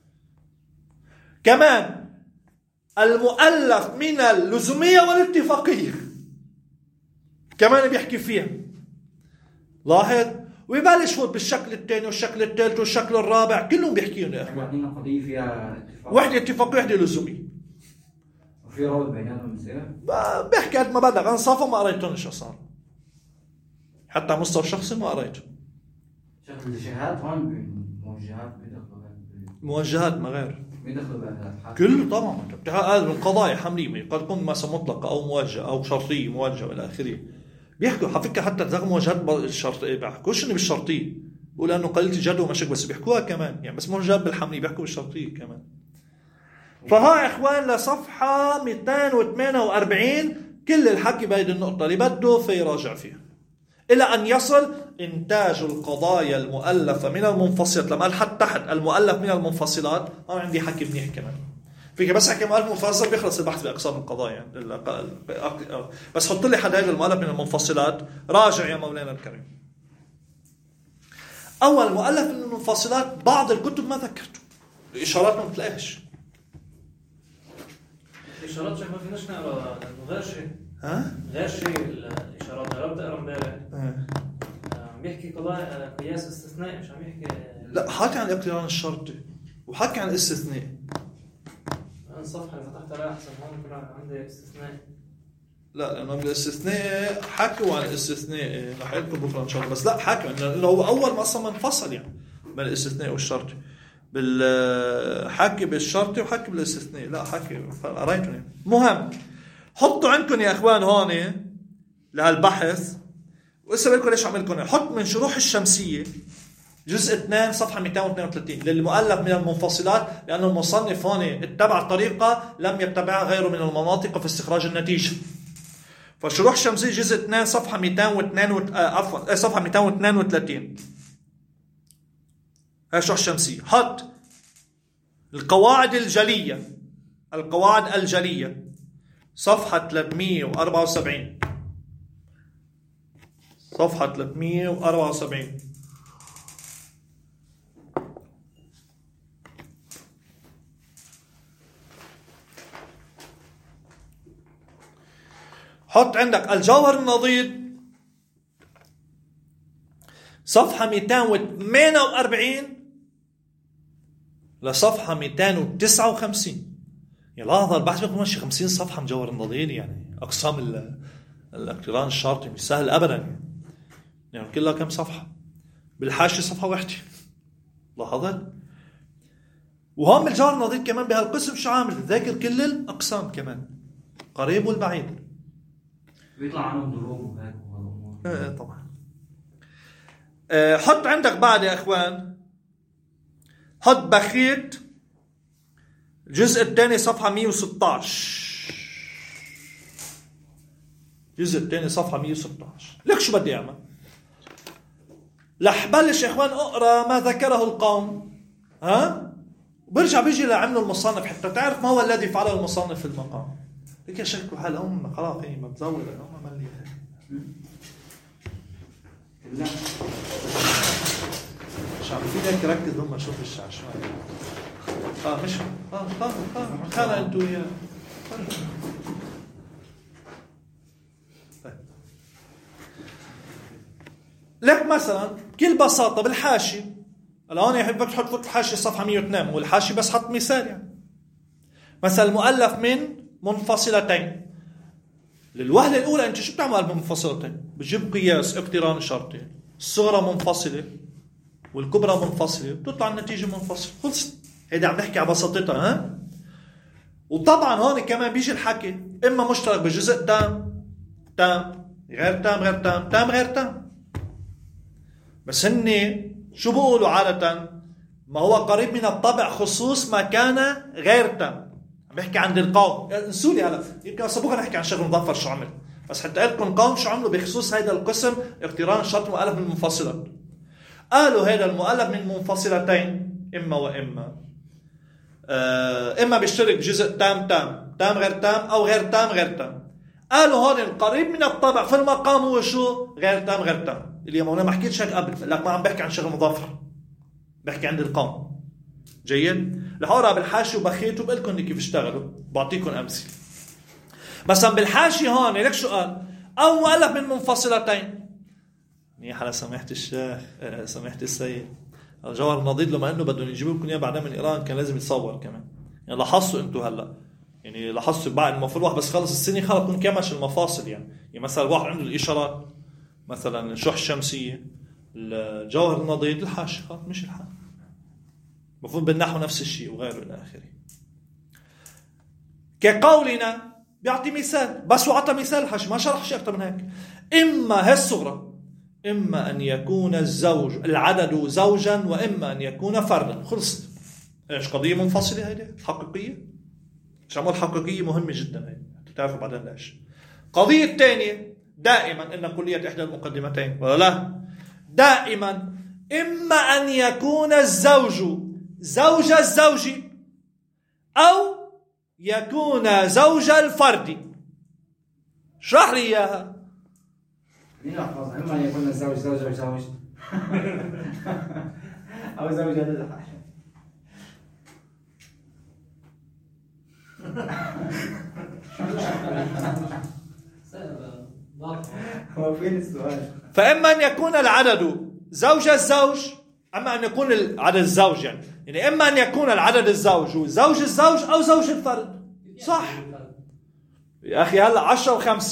كمان المؤلف من اللزومية والاتفاقية كمان بيحكي فيها. لاحظ ويبلش فوت بالشكل الثاني والشكل الثالث والشكل الرابع كلهم بيحكيون يا اخوان. عندنا قضية فيها اتفاق. وحدة اتفاقية وحدة لزومية. وفي رابط بيناتهم مسيرة. بيحكي قد ما بدك أنا صافا ما قريتهمش أصلا. حتى مستوى شخصي ما قريته. شكل الجهات هون موجهات موجهات ما غير. بيدخلوا بهذا كله طبعا هذا من قضايا حملية قد تكون مثلا مطلقة أو موجهة أو شرطية موجهة إلى آخره. بيحكوا على فكره حتى رغم وجهات الشرط بيحكوش انه بالشرطيه، بقول انه قليله الجد ومشاك، بس بيحكوها كمان يعني، بس مو جاب بالحمليه بيحكوا بالشرطيه كمان. فها اخوان لصفحه 248 كل الحكي بهيدي النقطه، اللي بده في يراجع فيها الى ان يصل انتاج القضايا المؤلفه من المنفصلات. لما قال حتى تحت المؤلف من المنفصلات، هون عندي حكي منيح كمان. فيك بس حكي مؤلف منفصل بيخلص البحث باقسام القضايا يعني. بس حط لي حد هذا المؤلف من المنفصلات، راجع يا مولانا الكريم. اول مؤلف من المنفصلات بعض الكتب ما ذكرته، الاشارات ما بتلاقيش. الاشارات شيخ ما فيناش نقرا غير شيء. ها؟ غير شيء الاشارات جربت اقرا امبارح. عم بيحكي قضايا قياس استثنائي، مش عم يحكي. لا حكي عن الاقتران الشرطي وحكي عن الاستثناء. الصفحه اللي فتحتها عليها احسن، هون كان عندي استثناء. لا لانه بالاستثناء حكوا عن الاستثناء، رح لكم بكره ان شاء الله. بس لا حكوا انه هو اول ما اصلا انفصل يعني بين الاستثناء والشرطي، بالحكي بالشرطي وحكي بالاستثناء. لا حكي قريته يعني. مهم حطوا عندكم يا اخوان هون لهالبحث، واسا لكم ليش عملكم، حط من شروح الشمسيه جزء 2 صفحه 232 للمؤلف من المنفصلات، لأن المصنف هون اتبع طريقه لم يتبعها غيره من المناطق في استخراج النتيجه. فشروح الشمسيه جزء 2 صفحه 202 صفحه 232 هاي شروح الشمسيه. حط القواعد الجليه، القواعد الجليه صفحه 374 صفحه 374. حط عندك الجوهر النضيد صفحة 248 لصفحة 259. يعني هذا البحث بيكون ماشي 50 صفحة من جوهر النضيد، يعني أقسام الاقتران الشرطي مش سهل أبدا يعني كلها كم صفحة، بالحاشية صفحة واحدة. لاحظت؟ وهم الجوهر النضيد كمان بهالقسم شو عامل؟ ذاكر كل الأقسام كمان، قريب والبعيد، بيطلع عنهم دروب وهيك. طبعا. حط عندك بعد يا اخوان، حط بخيت الجزء الثاني صفحة 116. الجزء الثاني صفحة 116. لك شو بدي اعمل؟ رح بلش يا اخوان اقرا ما ذكره القوم، ها؟ وبرجع بيجي لعمل المصنف حتى تعرف ما هو الذي فعله المصنف في المقام. لك يا شكله حال خلاص هي متزوجة مليئة. لا مش عم فيك ركز لما اشوف الشاشة. مش خلى انتو وياه. لك مثلا بكل بساطة بالحاشي، الآن يحبك تحط الحاشي صفحة 102 والحاشي بس حط مثال يعني. مثلا المؤلف من منفصلتين، للوهلة الأولى أنت شو بتعمل بمنفصلتين؟ بتجيب قياس اقتران شرطي، الصغرى منفصلة والكبرى منفصلة، بتطلع النتيجة منفصلة، خلصت. هيدا عم نحكي على بساطتها. ها؟ وطبعا هون كمان بيجي الحكي إما مشترك بجزء تام، تام غير تام، غير تام، تام غير تام. بس هني شو بقولوا عادة؟ ما هو قريب من الطبع خصوص ما كان غير تام. بحكي عند القوم، نسولي هلا يمكن سبقا نحكي عن شغل مظفر شو عمل، بس حتى لكم القوم شو عملوا بخصوص هذا القسم اقتران الشرط مؤلف من المنفصلات. قالوا هذا المؤلف من منفصلتين اما واما، اما بيشترك بجزء تام تام، تام غير تام، او غير تام غير تام. قالوا هون القريب من الطبع في المقام هو شو؟ غير تام غير تام. اليوم انا ما حكيتش هيك قبل، لك ما عم بحكي عن شغل مظفر، بحكي عند القوم. جيد؟ رح اقرا بالحاشي وبخيت وبقول لكم كيف اشتغلوا، بعطيكم امثله. مثلا بالحاشي هون لك شو قال؟ او مؤلف من منفصلتين. منيح على سماحه الشيخ، سماحه السيد. الجوهر النضيد لما انه بدهم يجيبوا لكم اياه بعدين من ايران كان لازم يتصور كمان. يعني لاحظتوا انتم هلا، يعني لاحظتوا بعد المفروض واحد بس خلص السنه خلص يكون كمش المفاصل يعني مثلا واحد عنده الاشارات مثلا الشح الشمسيه، الجوهر النضيد، الحاشي خلص مش الحال. المفروض بالنحو نفس الشيء وغيره الى اخره. كقولنا بيعطي مثال بس، وعطى مثال حش ما شرح شيء اكثر من هيك. إما هي الصغرى، إما أن يكون الزوج العدد زوجا وإما أن يكون فردا. خلصت. إيش قضية منفصلة هذه حقيقية؟ شمال حقيقية مهمة جدا هي، تعرفوا بعدين ليش. قضية الثانية دائما إن كلية إحدى المقدمتين ولا لا؟ دائما إما أن يكون الزوج زوج الزوج أو يكون زوج الفرد. اشرح لي إياها. إما أن يكون الزوج زوج أو زوج أو زوجة. هو فين السؤال؟ فإما أن يكون العدد زوج الزوج، أما أن يكون العدد الزوج يعني إما أن يكون العدد الزوج زوج الزوج أو زوج الفرد. صح يا أخي. هلأ 10 و5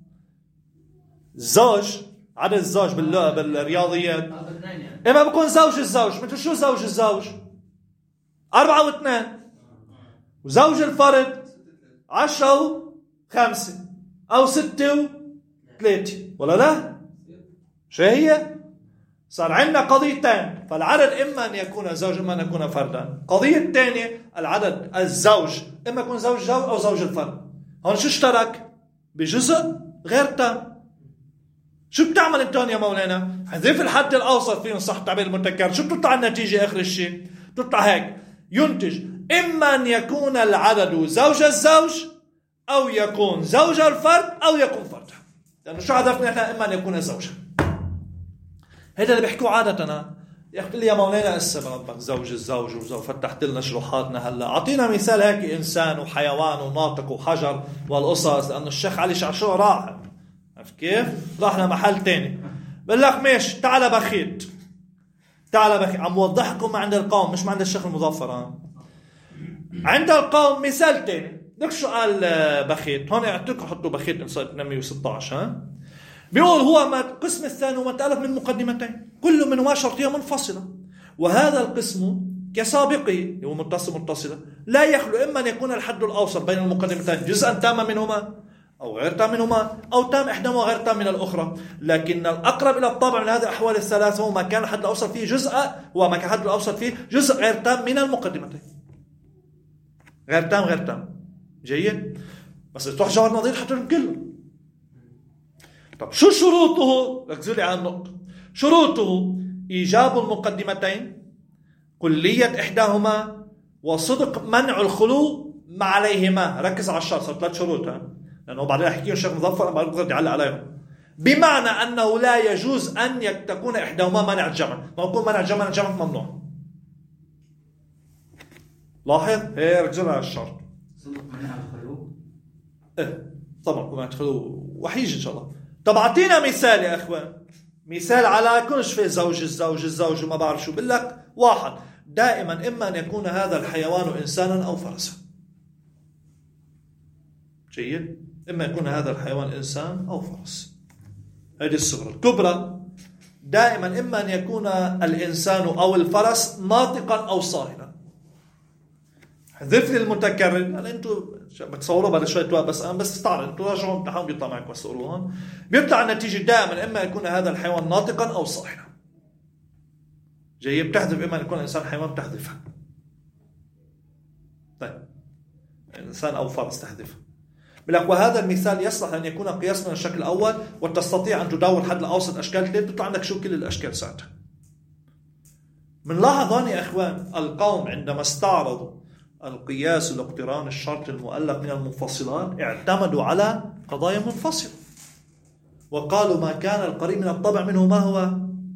الزوج، عدد الزوج بالرياضيات إما بيكون زوج الزوج. مثل شو زوج الزوج؟ 4 و2. وزوج الفرد 10 و5 أو 6 و3 ولا لا؟ شو هي؟ صار عندنا قضيتين. فالعدد إما أن يكون زوج إما أن يكون فردا. قضية الثانية العدد الزوج إما يكون زوج زوج أو زوج الفرد. هون شو اشترك؟ بجزء غير تام. شو بتعمل انت يا مولانا؟ حذف الحد الأوسط فيهم صح تعبير المتكرر. شو بتطلع النتيجة آخر الشيء؟ بتطلع هيك ينتج إما أن يكون العدد زوج الزوج أو يكون زوج الفرد أو يكون فردا. لأنه شو هدفنا إحنا؟ إما أن يكون زوجا. هذا اللي بيحكوا عادة. يقول لي يا مولانا اسم ربك زوج الزوج وزوج، فتحت لنا شروحاتنا. هلا أعطينا مثال هيك إنسان وحيوان وناطق وحجر والقصص، لأنه الشيخ علي شعشوع راح، عرفت كيف؟ راح لمحل تاني. بقول لك ماشي تعال بخيت، تعال بخيت. عم وضحكم عند القوم مش عند الشيخ المظفر. عند القوم مثال تاني. لك شو قال بخيت؟ هون اعطيكم حطوا بخيت انصار 816. بيقول هو القسم الثاني هو متألف من مقدمتين كل منهما شرطية منفصلة، وهذا القسم كسابقه هو متصلة لا يخلو إما أن يكون الحد الأوسط بين المقدمتين جزءا تاما منهما أو غير تام منهما أو تام إحداهما وغير تام من الأخرى. لكن الأقرب إلى الطابع من هذه الأحوال الثلاثة هو ما كان الحد الأوسط فيه جزء وما كان الحد الأوسط فيه جزء غير تام من المقدمتين. غير تام جيد. بس تروح جوهر نظير حتى كله. طب شو شروطه؟ ركزوا لي على النقطة. شروطه إيجاب المقدمتين، كلية إحداهما، وصدق منع الخلو ما عليهما. ركز على الشرط، صار 3 شروط لأنه بعدين أحكيهم الشيخ مظفر أما بقدر يعلق عليهم. بمعنى أنه لا يجوز أن تكون إحداهما منع الجمع. ما يكون منع الجمع ممنوع. لاحظ هي ركزوا على الشرط. صدق منع الخلو. طبعا منع الخلو وحيجي إن شاء الله. طب اعطينا مثال يا اخوان، مثال على كلش في زوج الزوج وما بعرف شو. بقول لك 1 دائما إما أن يكون هذا الحيوان إنسانا أو فرسا. جيد. إما يكون هذا الحيوان إنسان أو فرس. هذه الصغرى. الكبرى دائما إما أن يكون الإنسان أو الفرس ناطقا أو صاهرا. حذف لي المتكرر. هلا انتوا بتصوروا بعد شوي بس انا بس استعرض انتوا راجعوا امتحان بيطلع معكم بس تقولوا هون بيطلع النتيجه دائما اما يكون هذا الحيوان ناطقا او صاحرا. جاي بتحذف اما يكون الانسان حيوان بتحذفها. طيب انسان او فرس تحذفها. بلك وهذا المثال يصلح ان يكون قياس من الشكل الاول وتستطيع ان تدور حد الاوسط اشكال 3 بتطلع عندك شو كل الاشكال ساعتها. بنلاحظ هون يا اخوان القوم عندما استعرضوا القياس الاقتران الشرط المؤلف من المنفصلات اعتمدوا على قضايا منفصلة وقالوا ما كان القريب من الطبع منه ما هو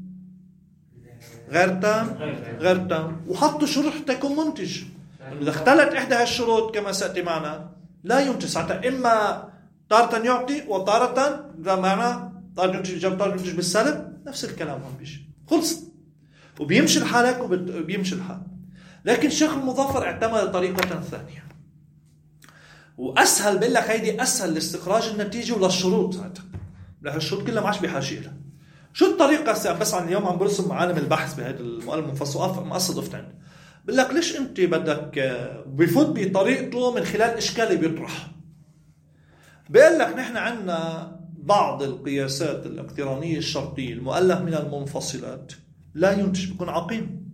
غير تام وحطوا شروط تكون منتج. إذا اختلت إحدى هالشروط كما سأتي معنا لا ينتج ساعتها إما تارة يعطي وتارة معنا تارة ينتج بالسلب. نفس الكلام هم بيجي خلص وبيمشي الحالك وبيمشي الحال. لكن الشيخ المظفر اعتمد طريقة ثانية وأسهل. بقول لك هيدي أسهل لاستخراج النتيجة وللشروط ساعتها. لأن الشروط كلها ما عادش بحاجة لها. شو الطريقة؟ بس عن اليوم عم برسم معالم البحث بهذا المؤلف المنفصل مقصد ضفتين. بقول لك ليش أنت بدك بفوت بطريقته من خلال إشكال بيطرح. بقول لك نحن عندنا بعض القياسات الاقترانية الشرطية المؤلف من المنفصلات لا ينتج، بيكون عقيم.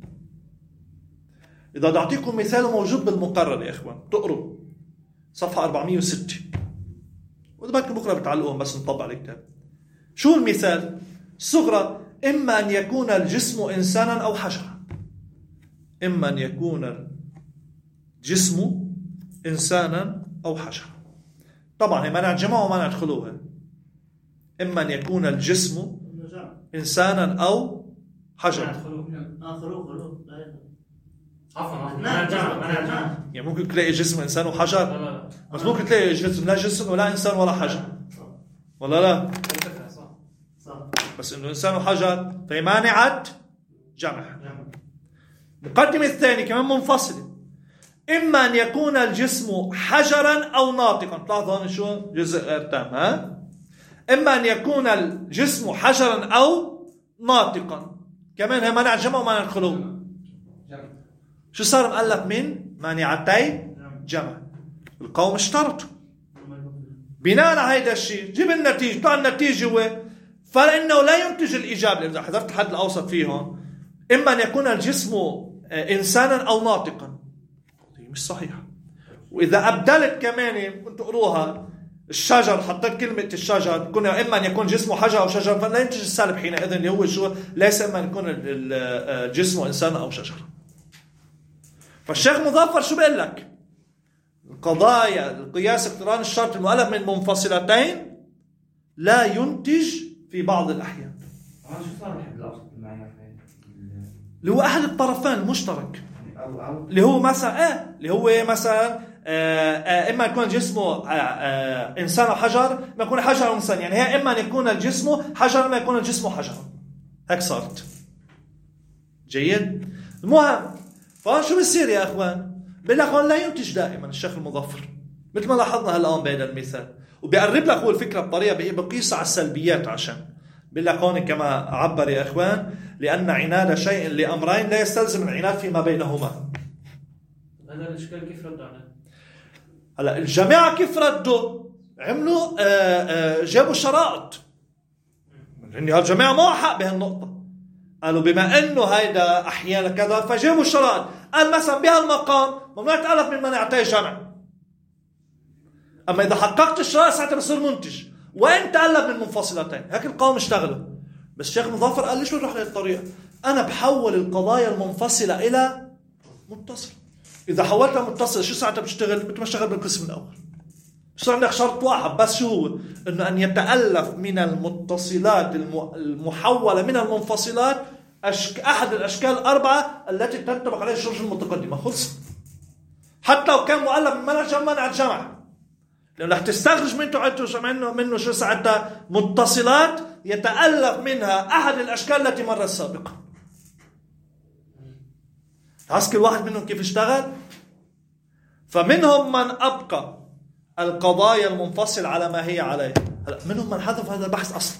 إذا بدي أعطيكم مثال موجود بالمقرر يا إخوان، تقروا صفحة 406 وإذا بدكم بكرة بتعلقوهم بس نطبع الكتاب. شو المثال؟ صغرى: إما أن يكون الجسم إنسانا أو حجرا. إما أن يكون الجسم إنسانا أو حجرا. طبعا هي مانع جمع ومانع خلوها. إما أن يكون الجسم إنسانا أو حجرا. خلو عفوا يعني ممكن تلاقي جسم إنسان وحجر، بس ممكن تلاقي جسم لا جسم ولا إنسان ولا حجر، ولا لا؟ صح. بس إنه إنسان وحجر فهي مانعة جمع. مقدمة الثانية كمان منفصلة: إما أن يكون الجسم حجرا أو ناطقا. تلاحظوا هون شو جزء غير تام. إما أن يكون الجسم حجرا أو ناطقا، كمان هي مانع جمع ومانع خلو. شو صار مؤلف من مانعتي جمع؟ القوم اشترطوا بناء على هيدا الشيء جيب النتيجة. طبعا النتيجة هو فإنه لا ينتج الإيجاب. إذا حذفت الحد الأوسط فيهم: إما أن يكون الجسم إنسانا أو ناطقا، مش صحيح. وإذا أبدلت كمان كنت أقروها الشجر، حطيت كلمة الشجر، كنا إما أن يكون جسمه حجر أو شجر، فلا ينتج السالب حينئذ اللي هو شو؟ ليس إما أن يكون الجسم إنسان أو شجر. فالشيخ مظفر شو بيقول لك؟ القضايا القياس اقتران الشرط المؤلف من منفصلتين لا ينتج في بعض الأحيان. شو صار الحد الأوسط المعيار؟ اللي هو أحد الطرفين المشترك، اللي هو مثلا إما يكون جسمه إنسان أو حجر، ما يكون حجر أو إنسان. يعني هي إما أن يكون الجسم حجر، ما يكون الجسم حجر. هيك صارت. جيد. المهم فشو بيصير يا أخوان؟ بقول لك هون لا ينتج دائما الشيخ المظفر، مثل ما لاحظنا الآن بهذا المثال. وبيقرب لك هو الفكرة بطريقة بقيس على السلبيات، عشان بقول لك هون كما عبر يا أخوان: لأن عناد شيء لأمرين لا يستلزم العناد فيما بينهما. هذا الإشكال كيف ردوا عليه؟ هلا الجماعة كيف ردوا؟ عملوا جابوا شرائط. يعني هالجماعة ما حق بهالنقطة. قالوا بما انه هيدا احيانا كذا فجابوا الشرائط. قال مثلا بهالمقام ممنوع تألف من منعتي جمع، اما اذا حققت الشرائط ساعتها بصير منتج، وين تألف من منفصلتين. هيك القوم اشتغلوا. بس الشيخ مظفر قال ليش بنروح لهالطريقه؟ انا بحول القضايا المنفصله الى متصل. اذا حولتها متصل شو ساعتها بتشتغل؟ مثل ما اشتغل بالقسم الاول. بصير عندك شرط واحد بس، شو هو؟ انه ان يتألف من المتصلات المحولة من المنفصلات احد الاشكال الاربعة التي تنطبق عليها الشروط المتقدمة. خلص. حتى لو كان مؤلف من منع الجمع، لانه رح تستخرج منه شو ساعتها؟ متصلات يتألف منها احد الاشكال التي مرت سابقا. عسكر واحد منهم كيف اشتغل. فمنهم من ابقى القضايا المنفصل على ما هي عليه، منهم من حذف هذا البحث أصلا.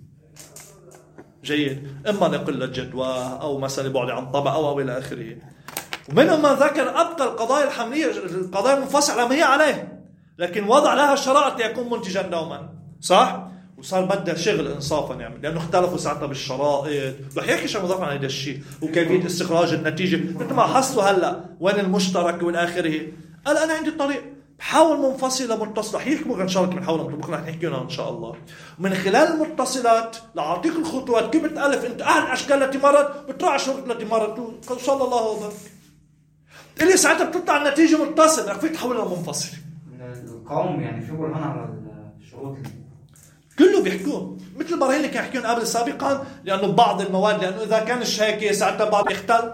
جيد. إما لقلة جدوى أو مثلا بعد عن طبع أو إلى آخره. ومنهم من ذكر أبقى القضايا الحملية القضايا المنفصلة على ما هي عليه، لكن وضع لها شرائط ليكون منتجا دوما. صح؟ وصار بدأ شغل إنصافا يعني، لأنه اختلفوا ساعتها بالشرائط. رح يحكي شيء مضاف عن هذا الشيء وكيفية استخراج النتيجة مثل ما حصلوا هلا وين المشترك والى آخره. قال أنا عندي طريق بحاول منفصلة متصلة. حيحكي بكرة إن شاء الله بنحاول بكرة رح نحكي عنها إن شاء الله. ومن خلال المتصلات لأعطيك الخطوات كيف بتألف أنت أحد الأشكال التي مرت بتراعي الشروط التي مرت صلى الله وبارك. اللي ساعتها بتطلع النتيجة متصلة، فيك تحولها منفصلة. القوم يعني في برهان على الشروط كله بيحكوه مثل البراهين اللي كانوا يحكون قبل سابقا، لأنه بعض المواد لأنه إذا كانش هيك ساعتها بعض يختل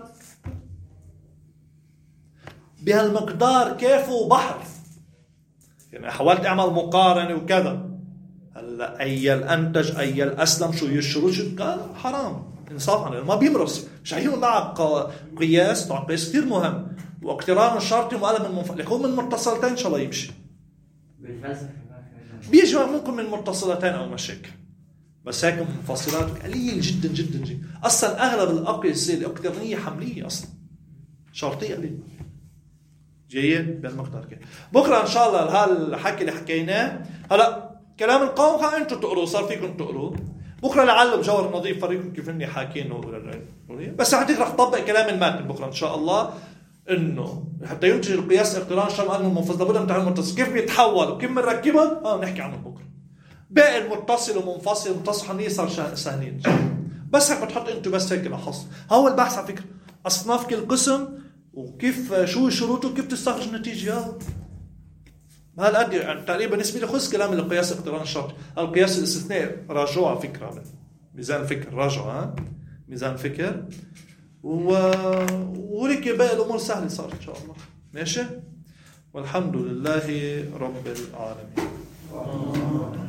بهالمقدار كيفه بحر. يعني حاولت أعمل مقارنة وكذا. هلا أي الأنتج أي الأسلم شو يشرج قال حرام إنصافا ما بيمرس. مش هيكون معك قياس. طبعا قياس كثير مهم واقتران الشرطي مؤلف من منفصل. لكن من متصلتين إن شاء الله يمشي. بيجي ممكن من متصلتين أو مشاكل، بس هيك منفصلات قليل جدا جدا جدا. أصلا أغلب الأقياس الإقترانية حملية أصلا شرطية قليل. جيد بالمقدار كده. بكرة إن شاء الله هالحكي اللي حكيناه. هلا كلام القوم انتم تقروا، صار فيكم تقروا بكره لعله بجوهر نظيف فريقكم كيف اني حاكينه، بس هديك رح طبق كلام الماتن بكره ان شاء الله، انه حتى ينتج القياس اقتران شرط انه المنفصل لابد من تعلم المتصل كيف بيتحول وكيف بنركبهم نحكي عنه بكره. باقي المتصل ومنفصل متصل حنيه صار سهلين، بس هيك بتحط انتم بس هيك لاحظ. هو البحث على فكره اصناف كل قسم وكيف شو شروطه وكيف تستخرج نتيجه. هالقد يعني تقريبا بالنسبه لي خذ كلام القياس اقتران الشرط، القياس الاستثناء راجعوا على فكره ميزان الفكر، راجعوا ميزان الفكر ولك باقي الامور سهله صار ان شاء الله. ماشي، والحمد لله رب العالمين.